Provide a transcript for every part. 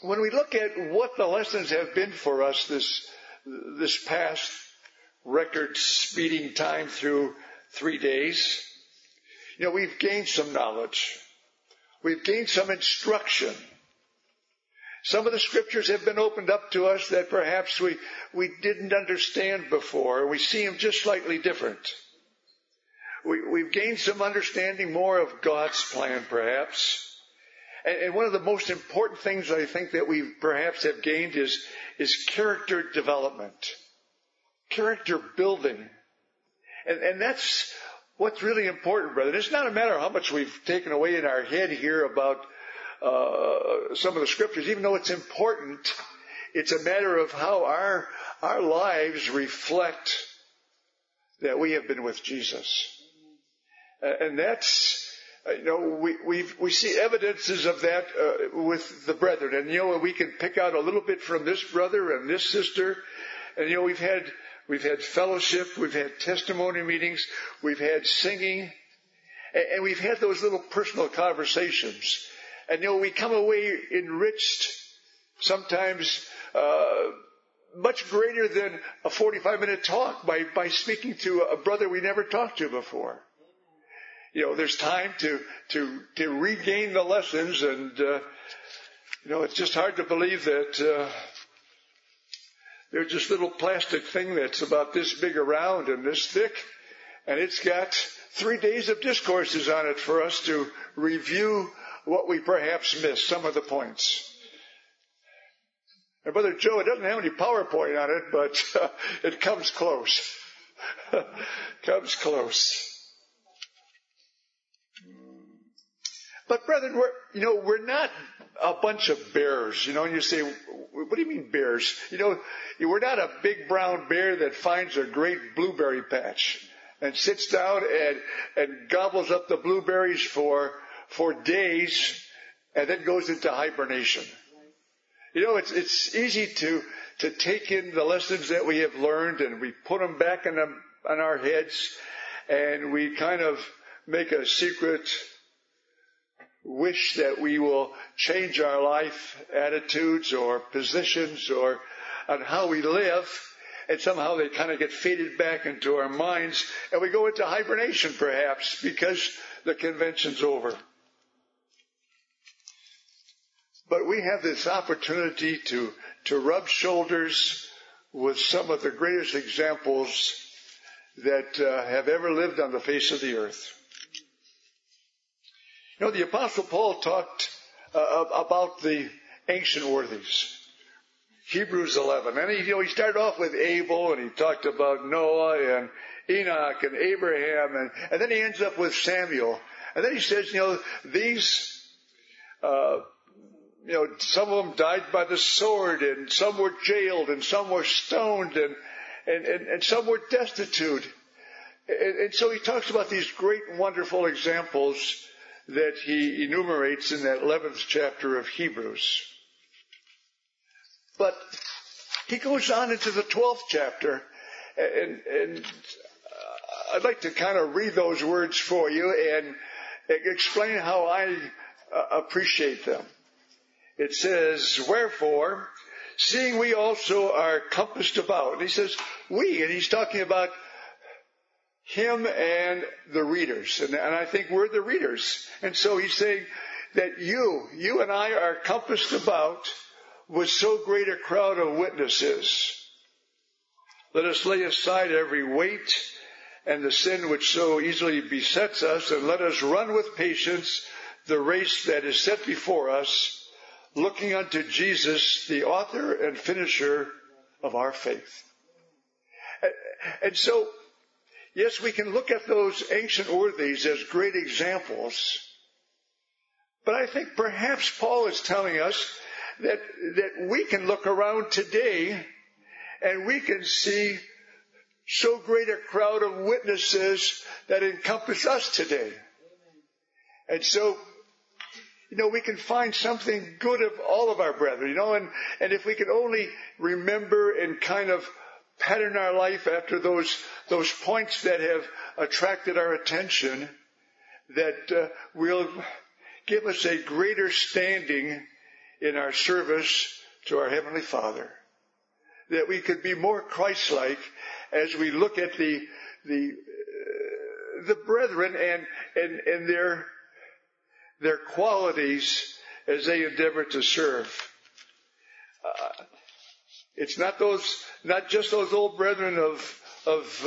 when we look at what the lessons have been for us this past record speeding time through 3 days, we've gained some knowledge. We've gained some instruction. Some of the scriptures have been opened up to us that perhaps we didn't understand before. We see them just slightly different. We've gained some understanding more of God's plan, perhaps. And one of the most important things I think that we perhaps have gained is character development, character building. And that's what's really important, brother. It's not a matter of how much we've taken away in our head here about some of the scriptures. Even though it's important, it's a matter of how our lives reflect that we have been with Jesus. And that's, we see evidences of that with the brethren. And, we can pick out a little bit from this brother and this sister. And, we've had fellowship, we've had testimony meetings, we've had singing, and we've had those little personal conversations. And, we come away enriched, sometimes much greater than a 45-minute talk by speaking to a brother we never talked to before. There's time to regain the lessons, and, it's just hard to believe that there's this little plastic thing that's about this big around and this thick, and it's got 3 days of discourses on it for us to review what we perhaps missed, some of the points. And Brother Joe, it doesn't have any PowerPoint on it, but it comes close. Comes close. But brethren, we're not a bunch of bears, and you say, what do you mean bears? We're not a big brown bear that finds a great blueberry patch and sits down and gobbles up the blueberries for days and then goes into hibernation. It's easy to take in the lessons that we have learned, and we put them back on our heads, and we kind of make a secret wish that we will change our life attitudes or positions or on how we live, and somehow they kind of get faded back into our minds, and we go into hibernation perhaps because the convention's over. But we have this opportunity to rub shoulders with some of the greatest examples that have ever lived on the face of the earth. The Apostle Paul talked about the ancient worthies. Hebrews 11. And he started off with Abel, and he talked about Noah and Enoch and Abraham, and then he ends up with Samuel. And then he says, these, some of them died by the sword, and some were jailed, and some were stoned, and some were destitute. And so he talks about these great and wonderful examples that he enumerates in that 11th chapter of Hebrews. But he goes on into the 12th chapter, and I'd like to kind of read those words for you and explain how I appreciate them. It says, wherefore, seeing we also are compassed about, and he says, we, and he's talking about him and the readers. And I think we're the readers. And so he's saying that you and I are compassed about with so great a crowd of witnesses. Let us lay aside every weight and the sin which so easily besets us, and let us run with patience the race that is set before us, looking unto Jesus, the author and finisher of our faith. And so, yes, we can look at those ancient worthies as great examples. But I think perhaps Paul is telling us that we can look around today and we can see so great a crowd of witnesses that encompass us today. And so, we can find something good of all of our brethren, and if we can only remember and kind of pattern our life after those points that have attracted our attention, that will give us a greater standing in our service to our Heavenly Father. That we could be more Christ-like as we look at the brethren and their qualities as they endeavor to serve. It's not just those old brethren of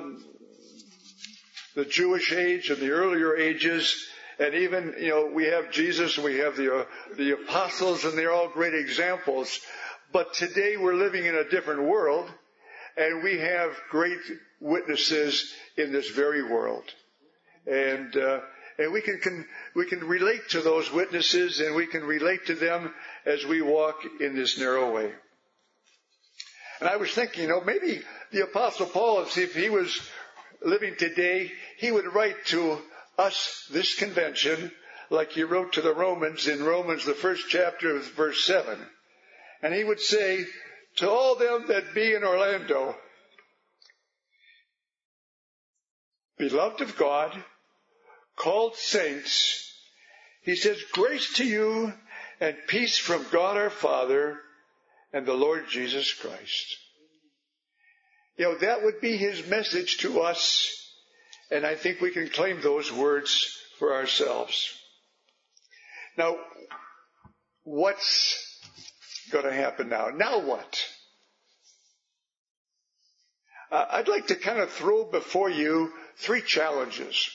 the Jewish age and the earlier ages, and even, we have Jesus and we have the apostles, and they're all great examples. But today we're living in a different world, and we have great witnesses in this very world. And we can relate to those witnesses, and we can relate to them as we walk in this narrow way. And I was thinking, maybe the Apostle Paul, if he was living today, he would write to us, this convention, like he wrote to the Romans in Romans, the first chapter, verse 7. And he would say, to all them that be in Orlando, beloved of God, called saints, he says, grace to you and peace from God our Father and the Lord Jesus Christ. That would be his message to us, and I think we can claim those words for ourselves. Now, what's going to happen now? Now what? I'd like to kind of throw before you 3 challenges.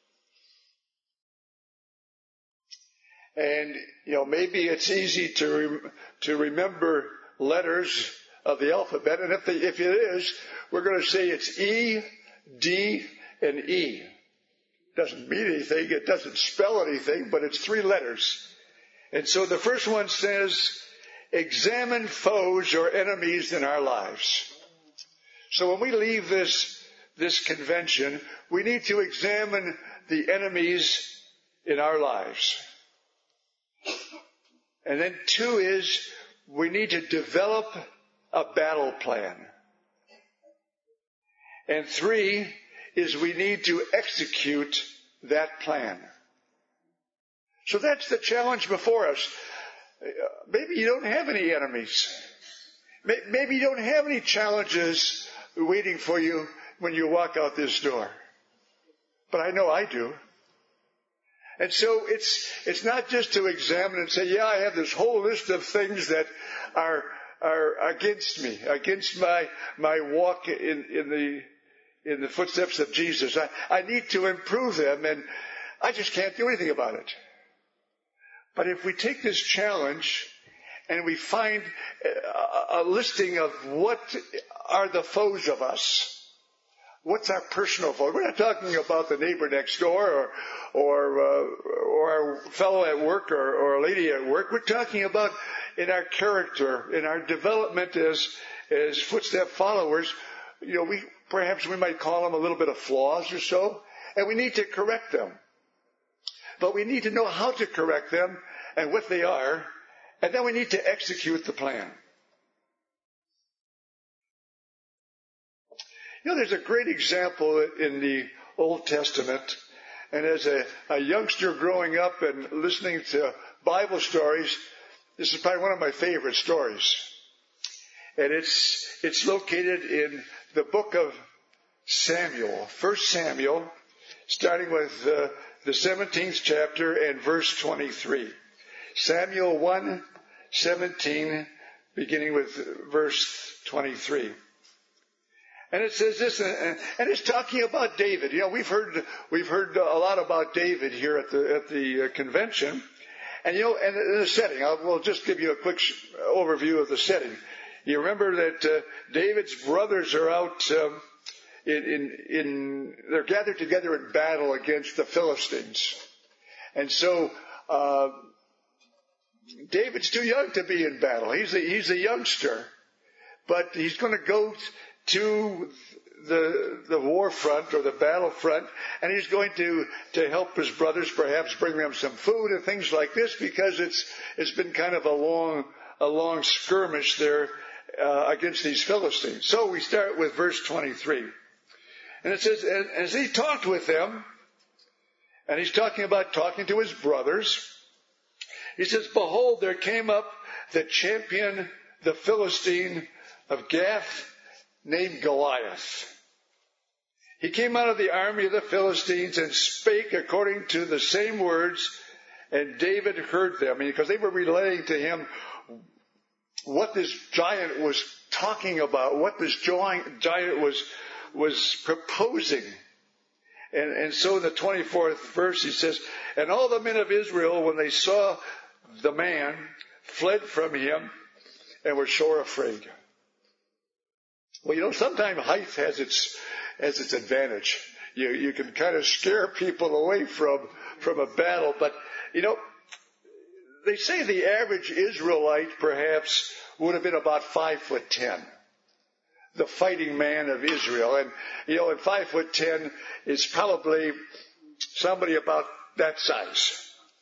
And, maybe it's easy to remember letters of the alphabet. And if it is, we're going to say it's E, D, and E. Doesn't mean anything. It doesn't spell anything, but it's 3 letters. And so the first one says, examine foes or enemies in our lives. So when we leave this convention, we need to examine the enemies in our lives. And then 2 is, we need to develop a battle plan. And 3 is, we need to execute that plan. So that's the challenge before us. Maybe you don't have any enemies. Maybe you don't have any challenges waiting for you when you walk out this door. But I know I do. And so it's not just to examine and say, I have this whole list of things that are against me, against my walk in the footsteps of Jesus. I need to improve them, and I just can't do anything about it. But if we take this challenge and we find a listing of what are the foes of us, what's our personal foe? We're not talking about the neighbor next door or our fellow at work or a lady at work. We're talking about in our character, in our development as footstep followers. Perhaps we might call them a little bit of flaws or so, and we need to correct them. But we need to know how to correct them and what they are, and then we need to execute the plan. There's a great example in the Old Testament, and as a youngster growing up and listening to Bible stories, this is probably one of my favorite stories. And it's located in the book of Samuel, 1 Samuel, starting with the 17th chapter and verse 23. Samuel 1:17, beginning with verse 23. And it says this, and it's talking about David. We've heard a lot about David here at the convention, and and in the setting. We'll just give you a quick overview of the setting. You remember that David's brothers are out they're gathered together in battle against the Philistines, and so David's too young to be in battle. He's a youngster, but he's going to go to the war front or the battle front, and he's going to help his brothers, perhaps bring them some food and things like this, because it's been kind of a long skirmish there against these Philistines. So we start with verse 23. And it says, as he talked with them, and he's talking about talking to his brothers, He says, behold, there came up the champion, the Philistine of Gath, named Goliath. He came out of the army of the Philistines and spake according to the same words, and David heard them, because they were relaying to him what this giant was talking about, what this giant was proposing. And so in the 24th verse he says, and all the men of Israel, when they saw the man, fled from him and were sore afraid. Well, sometimes height has its advantage. You can kind of scare people away from a battle, but they say the average Israelite perhaps would have been about 5'10", the fighting man of Israel. And, and 5'10" is probably somebody about that size.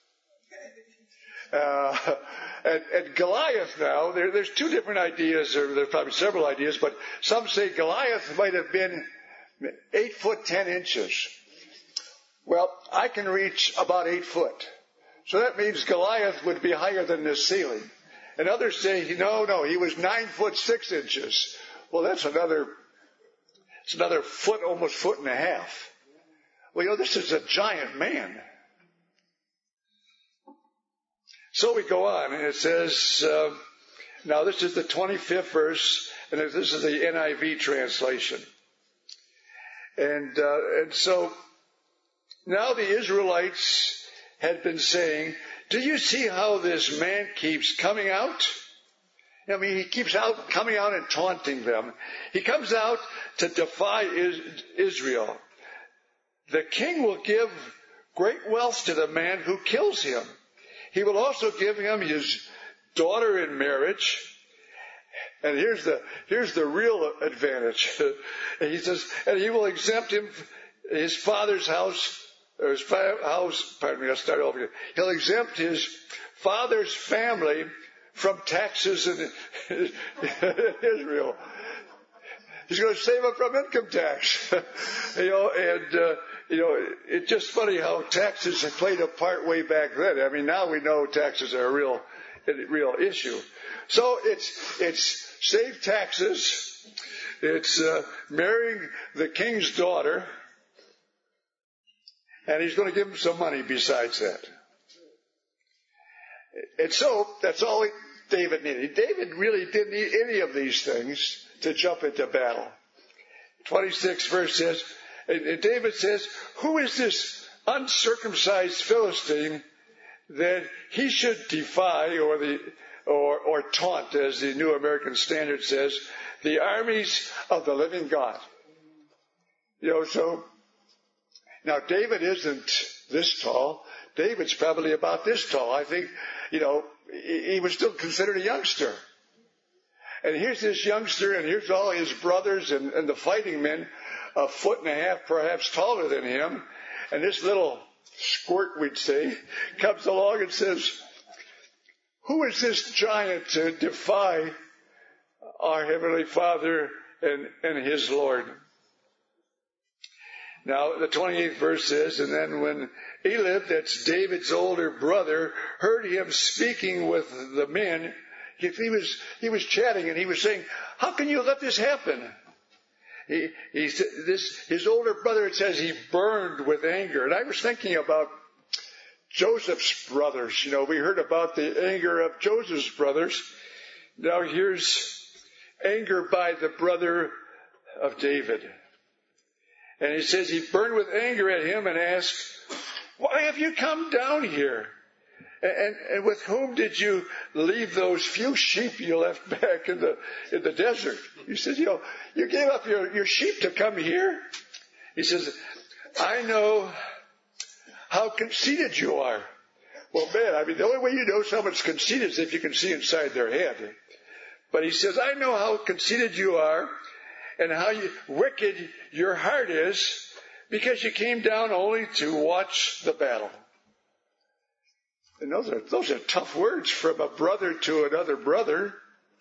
And Goliath now, there's two different ideas, or there's probably several ideas, but some say Goliath might have been 8'10". Well, I can reach about 8 foot. So that means Goliath would be higher than this ceiling. And others say, no, he was 9'6". Well, that's another foot, almost foot and a half. Well, this is a giant man. So we go on, and it says, now this is the 25th verse, and this is the NIV translation. And so now the Israelites had been saying, do you see how this man keeps coming out? He keeps coming out and taunting them. He comes out to defy Israel. The king will give great wealth to the man who kills him. He will also give him his daughter in marriage. And here's the real advantage. He says, and he will exempt him, his father's house, or his house, pardon me, I'll start over again. He'll exempt his father's family from taxes in Israel. He's going to save them from income tax. It's just funny how taxes have played a part way back then. Now we know taxes are a real issue. So it's save taxes. It's marrying the king's daughter. And he's going to give him some money besides that. And so that's all David needed. David really didn't need any of these things to jump into battle. 26th verse says, and David says, who is this uncircumcised Philistine that he should defy or taunt, as the New American Standard says, the armies of the living God? So now David isn't this tall. David's probably about this tall. I think, he was still considered a youngster. And here's this youngster, and here's all his brothers and the fighting men, a foot and a half perhaps taller than him. And this little squirt, we'd say, comes along and says, who is this giant to defy our Heavenly Father and his Lord? Now, the 28th verse says, and then when Eliab, that's David's older brother, heard him speaking with the men, he was chatting and he was saying, how can you let this happen? His older brother, it says he burned with anger. And I was thinking about Joseph's brothers. We heard about the anger of Joseph's brothers. Now here's anger by the brother of David. And he says he burned with anger at him and asked, why have you come down here? And with whom did you leave those few sheep you left back in the desert? He says, you gave up your sheep to come here? He says, I know how conceited you are. Well, man, the only way you know someone's conceited is if you can see inside their head. But he says, I know how conceited you are and how wicked your heart is, because you came down only to watch the battle. And those are tough words from a brother to another brother.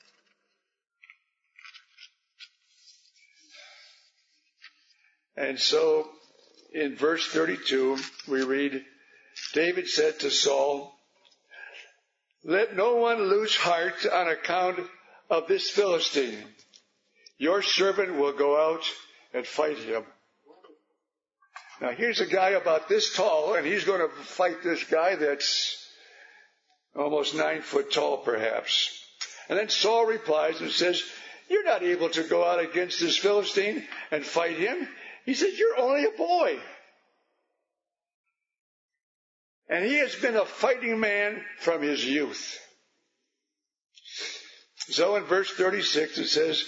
And so in verse 32, we read, David said to Saul, let no one lose heart on account of this Philistine. Your servant will go out and fight him. Now here's a guy about this tall, and he's going to fight this guy that's almost 9 foot tall, perhaps. And then Saul replies and says, you're not able to go out against this Philistine and fight him. He says, you're only a boy. And he has been a fighting man from his youth. So in verse 36 it says,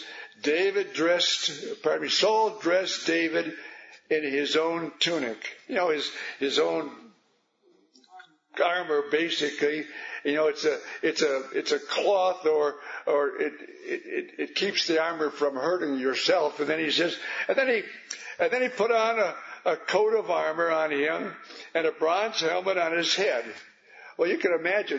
Saul dressed David in his own tunic. You know, his own armor, basically. You know, it's a cloth, or it keeps the armor from hurting yourself. And then he says, and then he put on a coat of armor on him and a bronze helmet on his head. Well, you can imagine.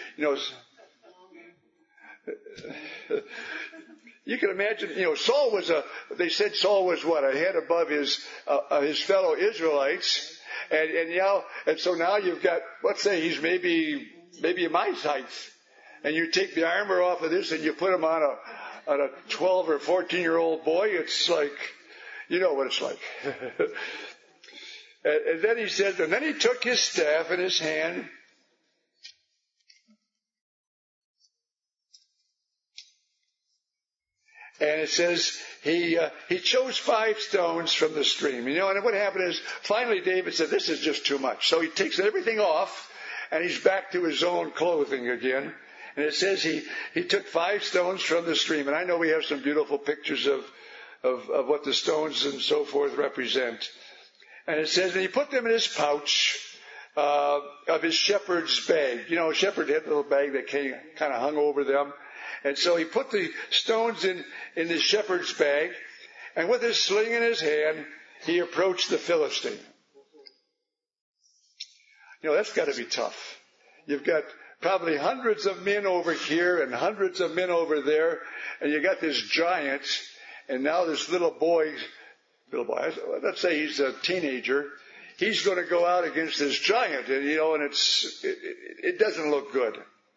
You can imagine, they said Saul was what? A head above his fellow Israelites. And so now you've got, let's say he's maybe my height. And you take the armor off of this and you put him on a 12 or 14-year-old boy. It's like, you know what it's like. And then he said, and then he took his staff in his hand. And it says he chose 5 stones from the stream. And what happened is finally David said, this is just too much. So he takes everything off and he's back to his own clothing again. And it says he took 5 stones from the stream. And I know we have some beautiful pictures of what the stones and so forth represent. And it says that he put them in his pouch of his shepherd's bag. A shepherd had a little bag that kind of hung over them. And so he put the stones in his shepherd's bag, and with his sling in his hand, he approached the Philistine. That's got to be tough. You've got probably hundreds of men over here and hundreds of men over there, and you got this giant, and now this little boy, let's say he's a teenager, he's going to go out against this giant, and it doesn't look good.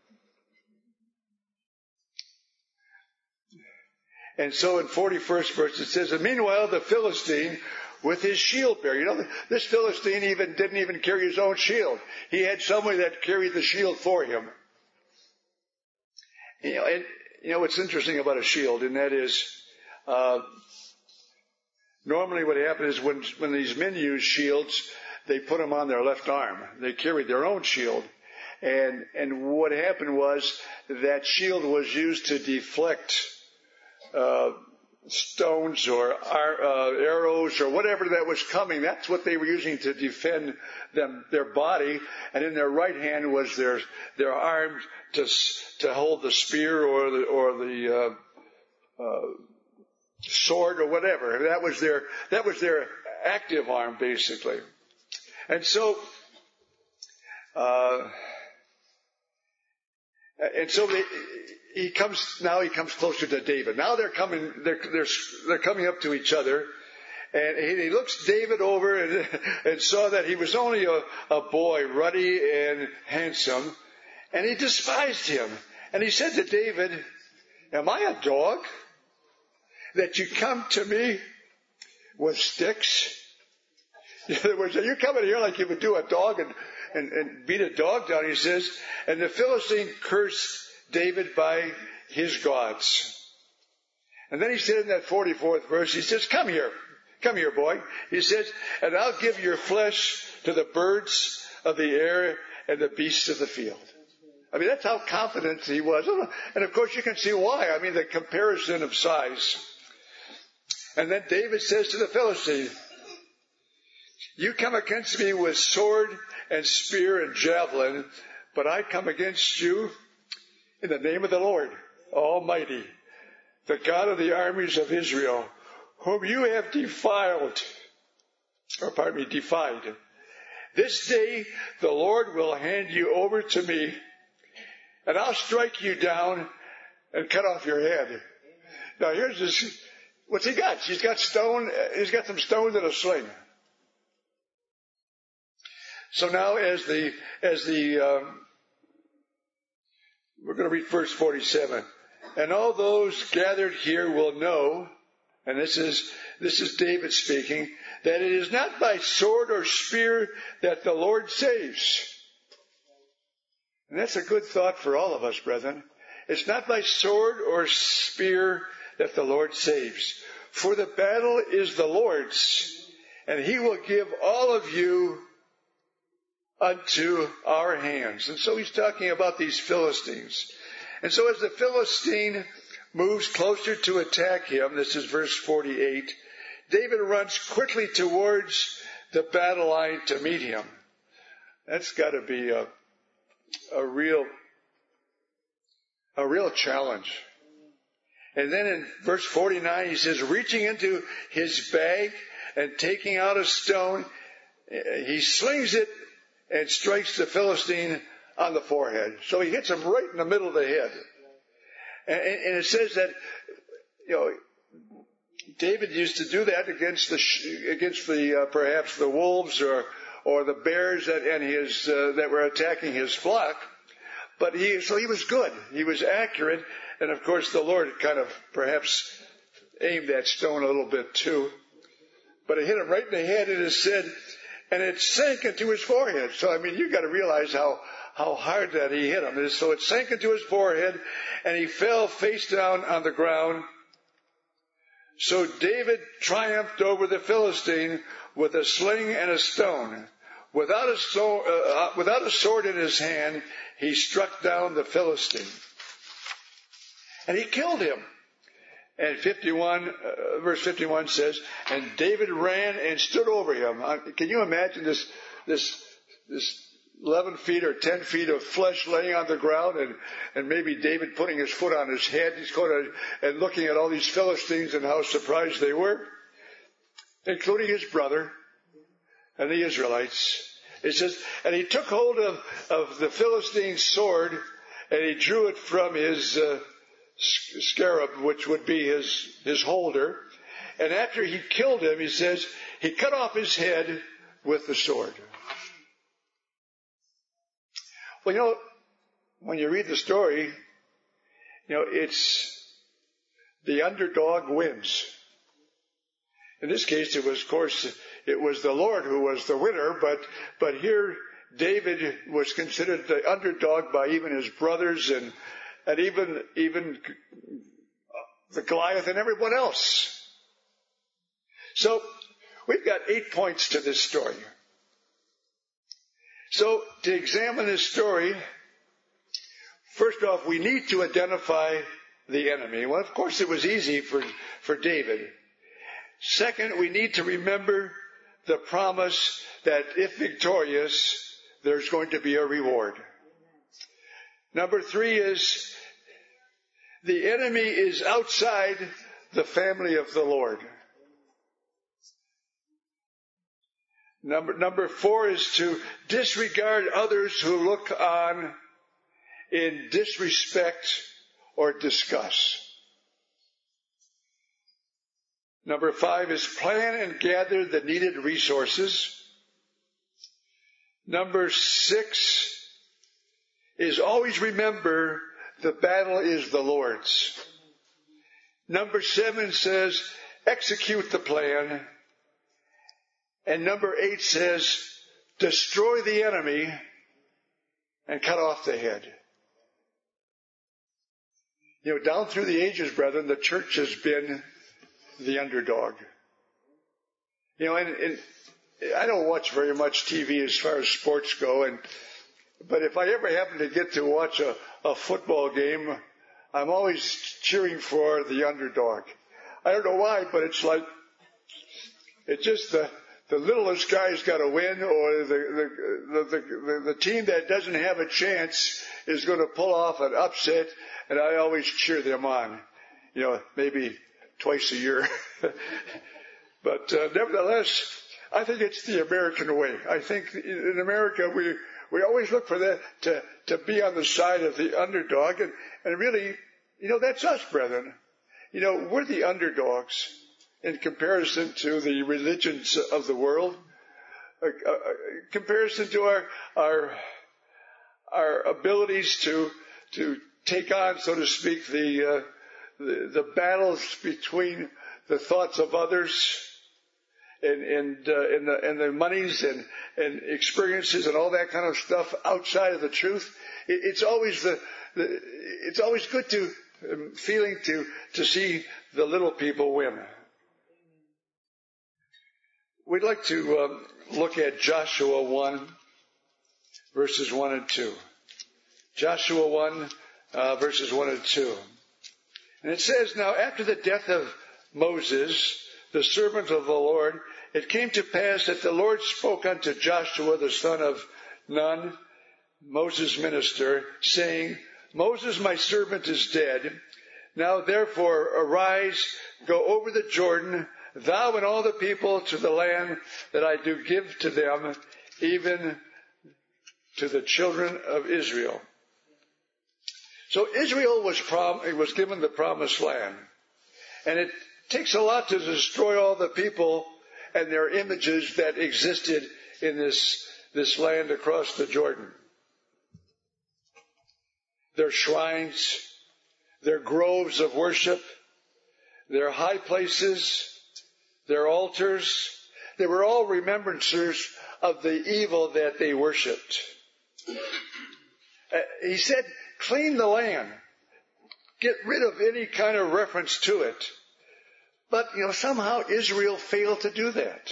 And so in 41st verse it says, and meanwhile the Philistine with his shield bearer. This Philistine didn't even carry his own shield. He had somebody that carried the shield for him. What's interesting about a shield, and that is, normally what happens is when these men use shields, they put them on their left arm. They carried their own shield. And what happened was that shield was used to deflect stones or arrows or whatever that was coming. That's what they were using to defend their body. And in their right hand was their arm to hold the spear or the sword or whatever. That was their active arm, basically. And so he comes closer to David. Now they're coming up to each other, and he looks David over and saw that he was only a boy, ruddy and handsome, and he despised him. And he said to David, am I a dog that you come to me with sticks? In other words, are you coming here like you would do a dog and beat a dog down? He says, and the Philistine cursed David by his gods. And then he said in that 44th verse, he says, come here, boy. He says, and I'll give your flesh to the birds of the air and the beasts of the field. That's how confident he was. And of course you can see why. The comparison of size. And then David says to the Philistine, you come against me with sword and spear and javelin, but I come against you in the name of the Lord Almighty, the God of the armies of Israel, whom you have defied. This day the Lord will hand you over to me, and I'll strike you down and cut off your head. Now here's this. What's he got? He's got some stones and a sling. So now as the We're going to read verse 47. And all those gathered here will know, and this is David speaking, that it is not by sword or spear that the Lord saves. And that's a good thought for all of us, brethren. It's not by sword or spear that the Lord saves. For the battle is the Lord's, and he will give all of you unto our hands. And so he's talking about these Philistines. And so as the Philistine moves closer to attack him, this is verse 48, David runs quickly towards the battle line to meet him. That's got to be a real challenge. And then in verse 49, he says, reaching into his bag and taking out a stone, he slings it and strikes the Philistine on the forehead. So he hits him right in the middle of the head. And it says that, David used to do that against the perhaps the wolves or the bears that were attacking his flock. But he was good. He was accurate. And of course the Lord kind of perhaps aimed that stone a little bit too. But it hit him right in the head, and it said, and it sank into his forehead. So, you've got to realize how hard that he hit him. So it sank into his forehead, and he fell face down on the ground. So David triumphed over the Philistine with a sling and a stone. Without a sword in his hand, he struck down the Philistine. And he killed him. And verse 51 says, and David ran and stood over him. Can you imagine this 11 feet or 10 feet of flesh laying on the ground, and maybe David putting his foot on his head, and looking at all these Philistines and how surprised they were, including his brother and the Israelites. It says, and he took hold of the Philistine's sword, and he drew it from his scarab, which would be his holder. And after he killed him, he says, he cut off his head with the sword. Well, when you read the story, it's the underdog wins. In this case, it was the Lord who was the winner, but here David was considered the underdog by even his brothers and even the Goliath and everyone else. So we've got 8 points to this story. So to examine this story, first off, we need to identify the enemy. Well, of course, it was easy for David. Second, we need to remember the promise that if victorious, there's going to be a reward. Number 3 is the enemy is outside the family of the Lord. Number 4 is to disregard others who look on in disrespect or disgust. Number 5 is plan and gather the needed resources. Number 6 is always remember the battle is the Lord's. Number 7 says execute the plan. And number 8 says destroy the enemy and cut off the head. Down through the ages, brethren, the church has been the underdog. And I don't watch very much TV as far as sports go, but if I ever happen to get to watch a football game, I'm always cheering for the underdog. I don't know why, but it's just the littlest guy's got to win, or the team that doesn't have a chance is going to pull off an upset, and I always cheer them on. Maybe twice a year. But nevertheless, I think it's the American way. I think in America we always look for that to be on the side of the underdog, and really, that's us, brethren. We're the underdogs in comparison to the religions of the world, comparison to our abilities to take on, so to speak, the battles between the thoughts of others and the monies and experiences and all that kind of stuff outside of the truth. It's always it's always good feeling to see the little people win. We'd like to look at Joshua 1, verses 1 and 2. Joshua 1, verses 1 and 2. And it says, "Now after the death of Moses, the servant of the Lord, it came to pass that the Lord spoke unto Joshua, the son of Nun, Moses' minister, saying, Moses, my servant, is dead. Now therefore arise, go over the Jordan, thou and all the people, to the land that I do give to them, even to the children of Israel." So Israel was given the promised land. And it takes a lot to destroy all the people and their images that existed in this land across the Jordan. Their shrines, their groves of worship, their high places, their altars, they were all remembrancers of the evil that they worshipped. He said, clean the land. Get rid of any kind of reference to it. But, somehow Israel failed to do that.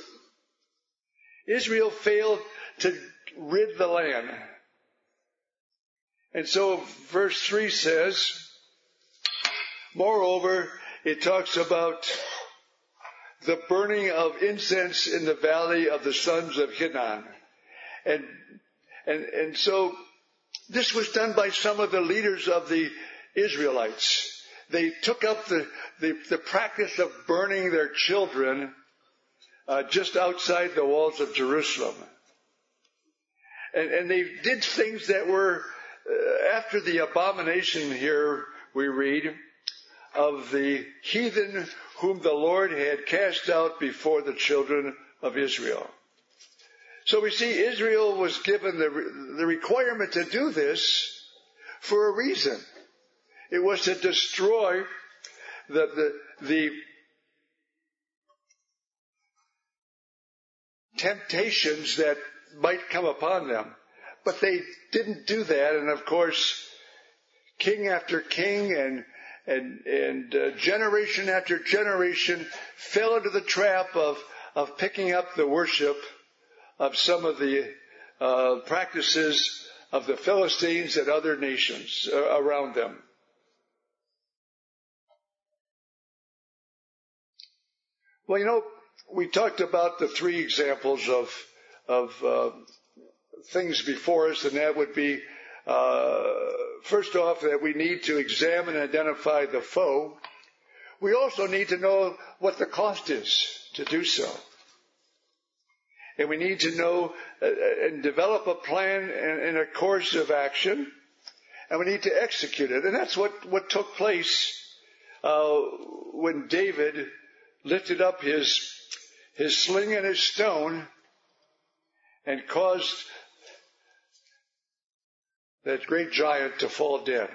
Israel failed to rid the land. And so verse 3 says, moreover, it talks about the burning of incense in the valley of the sons of Hinnom. And so this was done by some of the leaders of the Israelites. They took up the practice of burning their children just outside the walls of Jerusalem. And they did things that were, after the abomination here we read, of the heathen whom the Lord had cast out before the children of Israel. So we see Israel was given the requirement to do this for a reason. It was to destroy the temptations that might come upon them. But they didn't do that. And of course, king after king and generation after generation fell into the trap of picking up the worship of some of the practices of the Philistines and other nations around them. Well, we talked about the three examples of things before us, and that would be, first off, that we need to examine and identify the foe. We also need to know what the cost is to do so. And we need to know and develop a plan and a course of action, and we need to execute it. And that's what took place when David lifted up his sling and his stone and caused that great giant to fall dead.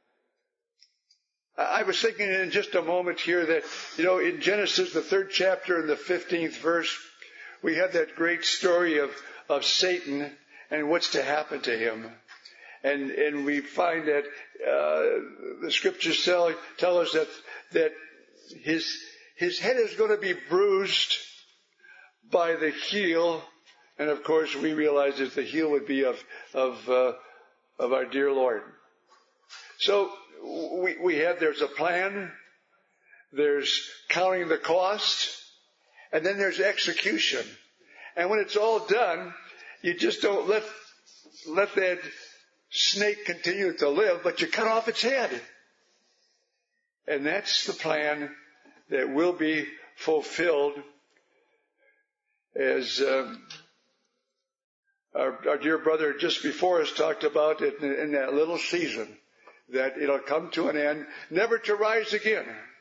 I was thinking in just a moment here that, in Genesis, the 3rd chapter and the 15th verse, we have that great story of Satan and what's to happen to him. And we find that the scriptures tell us that his head is going to be bruised by the heel. And of course, we realize that the heel would be of our dear Lord. So there's a plan, there's counting the cost, and then there's execution. And when it's all done, you just don't let that snake continue to live, but you cut off its head. And that's the plan that will be fulfilled as our dear brother just before us talked about it in that little season, that it'll come to an end, never to rise again.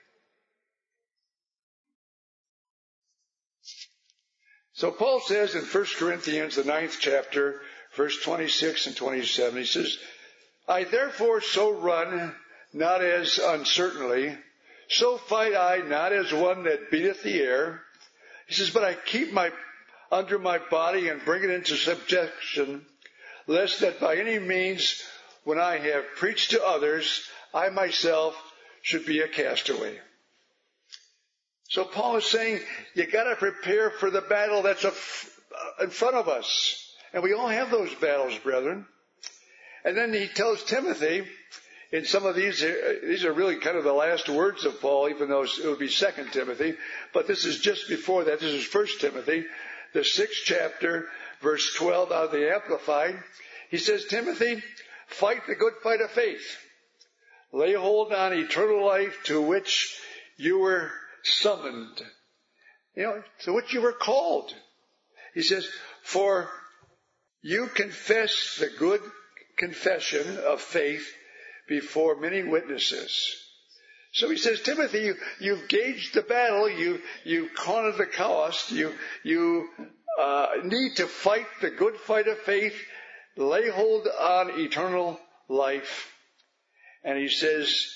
So Paul says in 1 Corinthians, the 9th chapter, verse 26 and 27, he says, I therefore so run, not as uncertainly, so fight I, not as one that beateth the air. He says, but I keep under my body and bring it into subjection, lest that by any means, when I have preached to others, I myself should be a castaway. So Paul is saying, you got to prepare for the battle that's in front of us. And we all have those battles, brethren. And then he tells Timothy, in some of these are really kind of the last words of Paul, even though it would be 2 Timothy, but this is just before that. This is 1 Timothy, the 6th chapter, verse 12 out of the Amplified. He says, Timothy, fight the good fight of faith. Lay hold on eternal life to which you were summoned. To which you were called. He says, for you confess the good confession of faith before many witnesses. So he says, Timothy, you've gauged the battle, you've counted the cost, you need to fight the good fight of faith, lay hold on eternal life. And he says,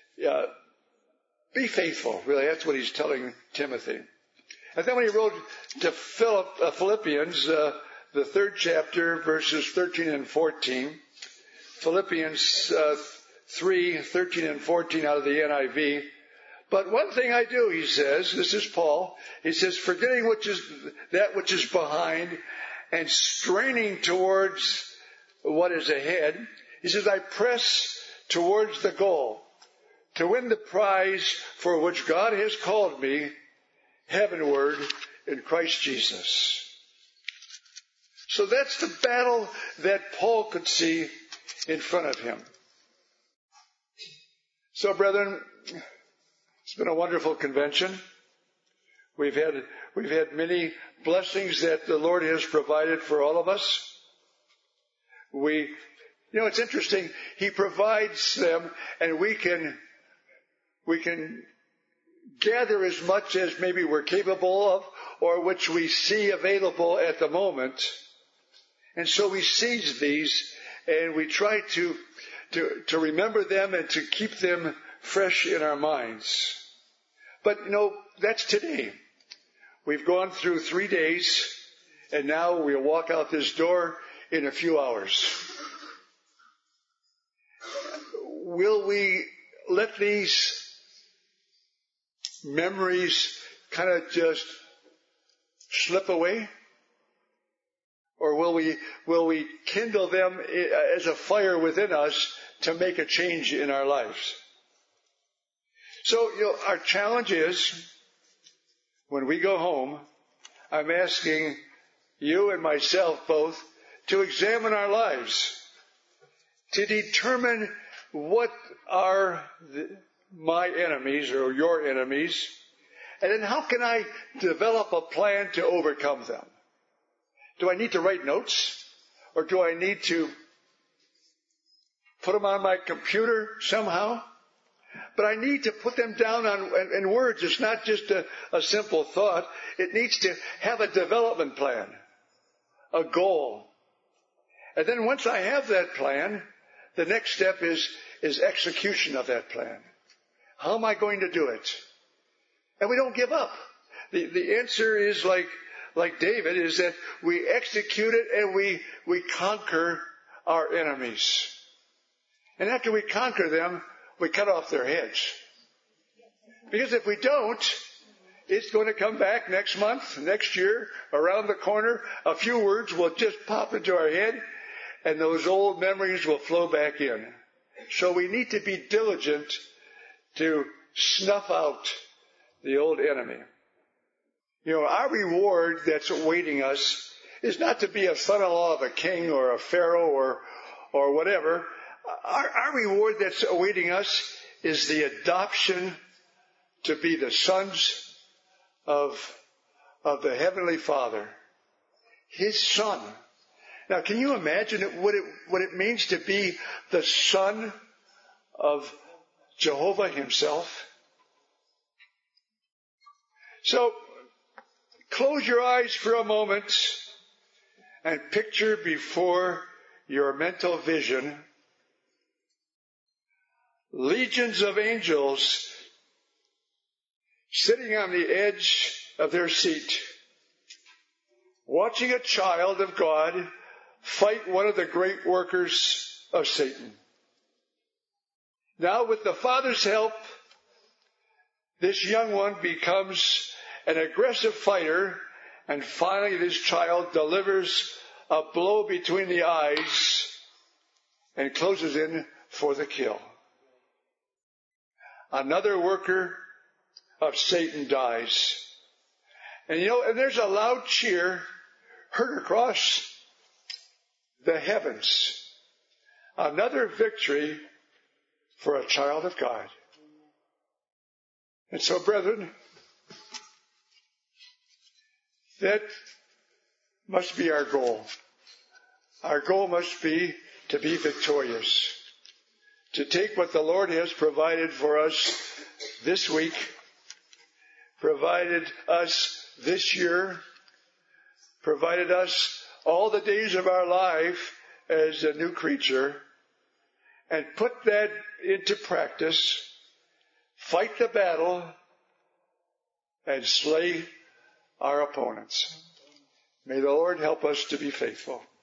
be faithful. Really, that's what he's telling Timothy. And then when he wrote to Philippians, the 3rd chapter, verses 13 and 14, Philippians 3:13 and 14 out of the NIV. But one thing I do, he says, this is Paul, he says, forgetting that which is behind and straining towards what is ahead, he says, I press towards the goal to win the prize for which God has called me heavenward in Christ Jesus. So that's the battle that Paul could see in front of him. So, brethren, it's been a wonderful convention. We've had many blessings that the Lord has provided for all of us. It's interesting. He provides them, and we can gather as much as maybe we're capable of, or which we see available at the moment. And so we seize these, and we try to remember them and to keep them fresh in our minds. But, that's today. We've gone through 3 days, and now we'll walk out this door in a few hours. Will we let these memories kind of just slip away? Or will we kindle them as a fire within us to make a change in our lives? So, our challenge is, when we go home, I'm asking you and myself both to examine our lives, to determine what are my enemies or your enemies, and then how can I develop a plan to overcome them? Do I need to write notes? Or do I need to put them on my computer somehow? But I need to put them down in words. It's not just a simple thought. It needs to have a development plan, a goal. And then once I have that plan, the next step is execution of that plan. How am I going to do it? And we don't give up. The answer is like David, is that we execute it and we conquer our enemies. And after we conquer them, we cut off their heads. Because if we don't, it's going to come back next month, next year, around the corner. A few words will just pop into our head, and those old memories will flow back in. So we need to be diligent to snuff out the old enemy. Our reward that's awaiting us is not to be a son-in-law of a king or a pharaoh or whatever. Our reward that's awaiting us is the adoption to be the sons of the Heavenly Father, His Son. Now, can you imagine what it means to be the son of Jehovah Himself? So, close your eyes for a moment and picture before your mental vision legions of angels sitting on the edge of their seat, watching a child of God fight one of the great workers of Satan. Now, with the Father's help, this young one becomes an aggressive fighter, and finally this child delivers a blow between the eyes and closes in for the kill. Another worker of Satan dies. And and there's a loud cheer heard across the heavens. Another victory for a child of God. And so, brethren, that must be our goal. Our goal must be to be victorious. To take what the Lord has provided for us this week, provided us this year, provided us all the days of our life as a new creature, and put that into practice, fight the battle, and slay our opponents. May the Lord help us to be faithful.